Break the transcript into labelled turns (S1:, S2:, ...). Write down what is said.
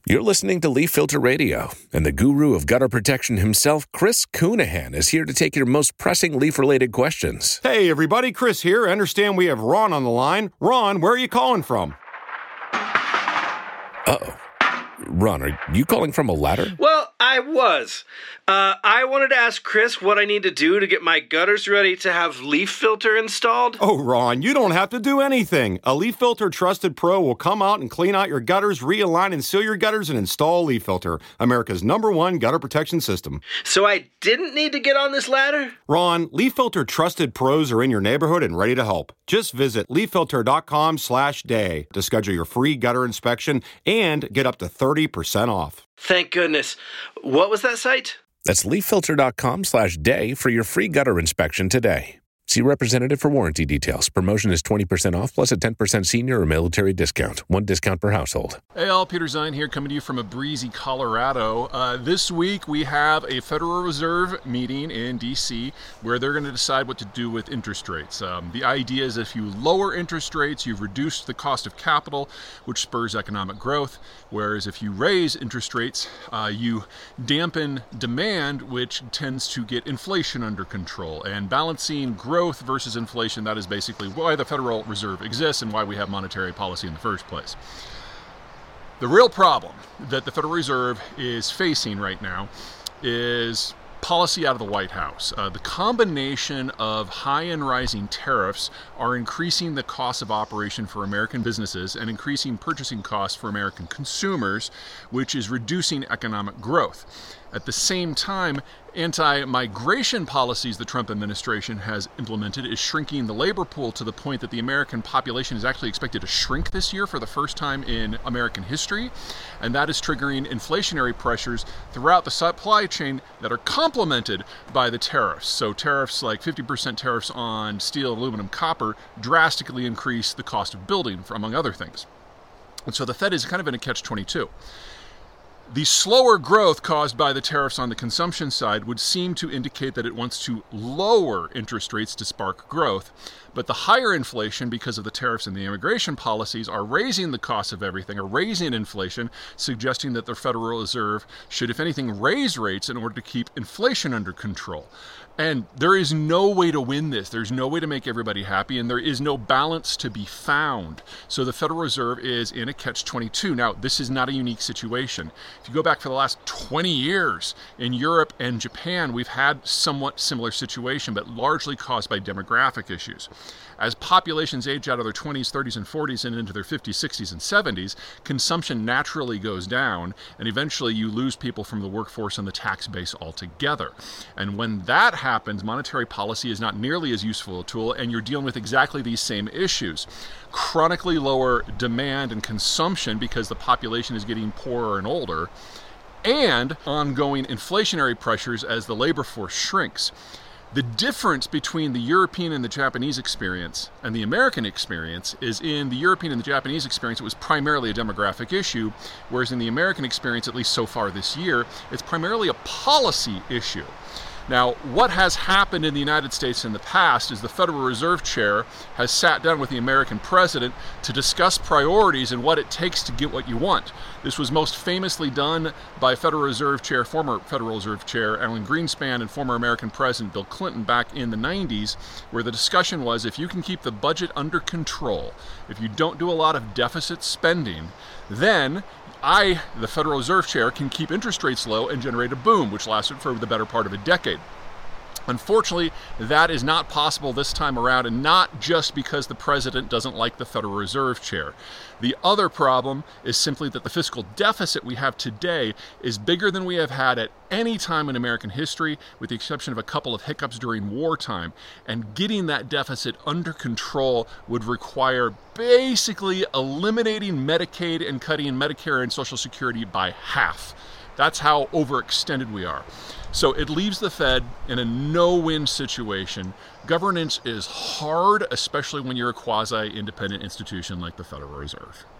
S1: You're listening to Leaf Filter Radio, and the guru of gutter protection himself, Chris Coonahan, is here to take your most pressing leaf-related questions.
S2: Hey, everybody, Chris here. I understand we have Ron on the line. Ron, where are you calling from?
S1: Uh-oh. Ron, are you calling from a ladder?
S3: Well, I was. I wanted to ask Chris what I need to do to get my gutters ready to have Leaf Filter installed.
S2: Oh, Ron, you don't have to do anything. A Leaf Filter Trusted Pro will come out and clean out your gutters, realign and seal your gutters, and install Leaf Filter, America's #1 gutter protection system.
S3: So I didn't need to get on this ladder?
S2: Ron, Leaf Filter Trusted Pros are in your neighborhood and ready to help. Just visit leaffilter.com/day to schedule your free gutter inspection and get up to 30% off.
S3: Thank goodness. What was that site?
S1: That's leaffilter.com/day for your free gutter inspection today. See representative for warranty details. Promotion is 20% off plus a 10% senior or military discount. One discount per household.
S4: Hey all, Peter Zine here, coming to you from a breezy Colorado. This week we have a Federal Reserve meeting in D.C. where they're going to decide what to do with interest rates. The idea is if you lower interest rates, you've reduced the cost of capital, which spurs economic growth, whereas if you raise interest rates, you dampen demand, which tends to get inflation under control. And balancing growth versus inflation, that is basically why the Federal Reserve exists and why we have monetary policy in the first place. The real problem that the Federal Reserve is facing right now is policy out of the White House. The combination of high and rising tariffs are increasing the cost of operation for American businesses and increasing purchasing costs for American consumers, which is reducing economic growth. At the same time, anti-migration policies the Trump administration has implemented is shrinking the labor pool to the point that the American population is actually expected to shrink this year for the first time in American history, and that is triggering inflationary pressures throughout the supply chain that are complemented by the tariffs. So tariffs like 50% tariffs on steel, aluminum, copper drastically increase the cost of building, among other things. And so the Fed is kind of in a catch-22. The slower growth caused by the tariffs on the consumption side would seem to indicate that it wants to lower interest rates to spark growth, but the higher inflation because of the tariffs and the immigration policies are raising the cost of everything, are raising inflation, suggesting that the Federal Reserve should, if anything, raise rates in order to keep inflation under control. And there is no way to win this. There's no way to make everybody happy, and there is no balance to be found. So the Federal Reserve is in a catch-22. Now, this is not a unique situation. If you go back for the last 20 years, in Europe and Japan, we've had somewhat similar situation, but largely caused by demographic issues. As populations age out of their 20s, 30s, and 40s and into their 50s, 60s, and 70s, consumption naturally goes down, and eventually you lose people from the workforce and the tax base altogether. And when that happens, monetary policy is not nearly as useful a tool, and you're dealing with exactly these same issues. Chronically lower demand and consumption because the population is getting poorer and older, and ongoing inflationary pressures as the labor force shrinks. The difference between the European and the Japanese experience and the American experience is in the European and the Japanese experience, it was primarily a demographic issue, whereas in the American experience, at least so far this year, it's primarily a policy issue. Now, what has happened in the United States in the past is the Federal Reserve Chair has sat down with the American president to discuss priorities and what it takes to get what you want. This was most famously done by former Federal Reserve Chair Alan Greenspan and former American President Bill Clinton back in the 90s, where the discussion was if you can keep the budget under control, if you don't do a lot of deficit spending, then the Federal Reserve Chair, can keep interest rates low and generate a boom, which lasted for the better part of a decade. Unfortunately, that is not possible this time around, and not just because the president doesn't like the Federal Reserve Chair. The other problem is simply that the fiscal deficit we have today is bigger than we have had at any time in American history, with the exception of a couple of hiccups during wartime. And getting that deficit under control would require basically eliminating Medicaid and cutting Medicare and Social Security by half. That's how overextended we are. So it leaves the Fed in a no-win situation. Governance is hard, especially when you're a quasi-independent institution like the Federal Reserve.